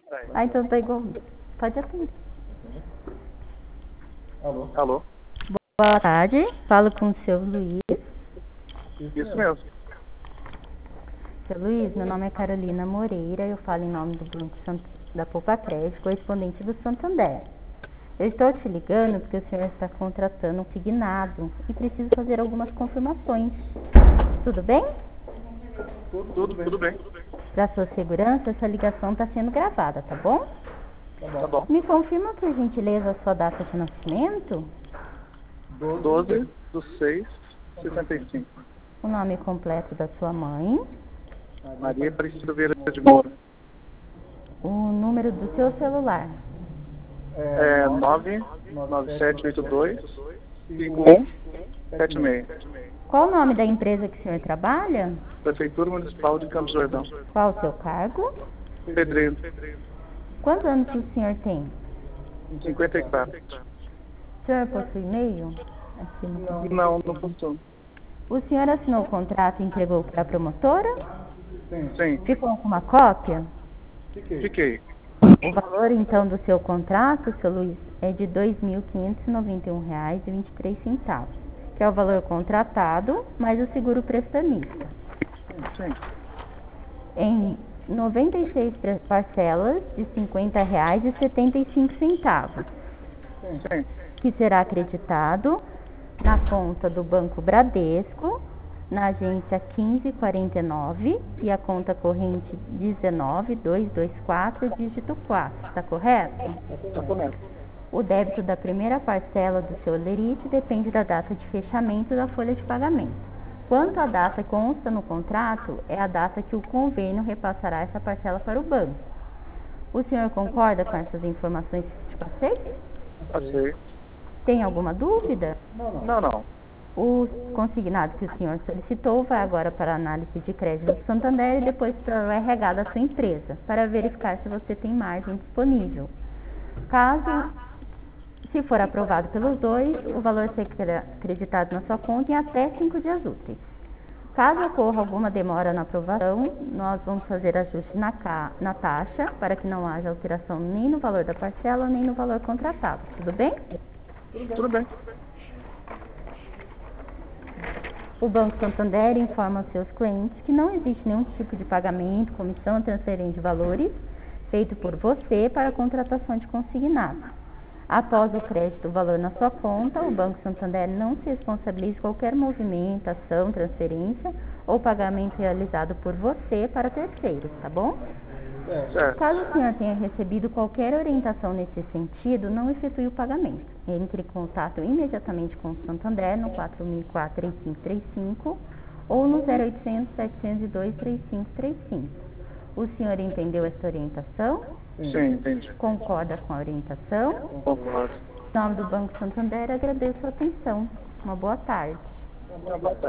Ah, então tá igual. Pode atender. Alô? Boa tarde, falo com o seu Luiz. Isso mesmo. Seu Luiz, meu nome é Carolina Moreira, eu falo em nome do Banco da Poupa Crédito, correspondente do Santander. Eu estou te ligando porque o senhor está contratando um signado e preciso fazer algumas confirmações. Tudo bem? Tudo bem. Para sua segurança, essa ligação está sendo gravada, tá bom? Tá bom. Me confirma, por gentileza, a sua data de nascimento, 12/6/65. o nome completo da sua mãe, Maria Aparecida Vieira de Moura. o número do seu celular. 99782-5176. Qual o nome da empresa que o senhor trabalha? Prefeitura Municipal de Campos do Jordão. Qual o seu cargo? Pedreiro. Quantos anos o senhor tem? 54. O senhor possui e-mail? Aqui no... Não funciona. O senhor assinou o contrato e entregou para a promotora? Sim. Ficou com uma cópia? Fiquei. O valor, então, do seu contrato, seu Luiz, é de R$ 2.591,23, que é o valor contratado, mais o seguro prestamista. Sim. Em 96 parcelas de R$ 50,75, Sim. que será acreditado na conta do Banco Bradesco, na agência 1549 e a conta corrente 19224, dígito 4, está correto? Tá correto. O débito da primeira parcela do seu lerite depende da data de fechamento da folha de pagamento. Quanto à data que consta no contrato, é a data que o convênio repassará essa parcela para o banco. O senhor concorda com essas informações que te passei? Passei. Tem alguma dúvida? Não. O consignado que o senhor solicitou vai agora para a análise de crédito do Santander e depois para o RH da sua empresa, para verificar se você tem margem disponível. Se for aprovado pelos dois, o valor será acreditado na sua conta em até 5 dias úteis. Caso ocorra alguma demora na aprovação, nós vamos fazer ajuste na taxa para que não haja alteração nem no valor da parcela nem no valor contratado. Tudo bem? Tudo bem. O Banco Santander informa aos seus clientes que não existe nenhum tipo de pagamento, comissão ou transferência de valores feito por você para a contratação de consignado. Após o crédito do valor na sua conta, o Banco Santander não se responsabiliza por qualquer movimento, ação, transferência ou pagamento realizado por você para terceiros, tá bom? Certo. Caso o senhor tenha recebido qualquer orientação nesse sentido, não efetue o pagamento. Entre em contato imediatamente com o Santander no 4004-3535 ou no 0800-702-3535. O senhor entendeu essa orientação? Sim, entendi. Concorda com a orientação? Concordo. Em nome do Banco Santander, agradeço a atenção. Uma boa tarde. Boa tarde.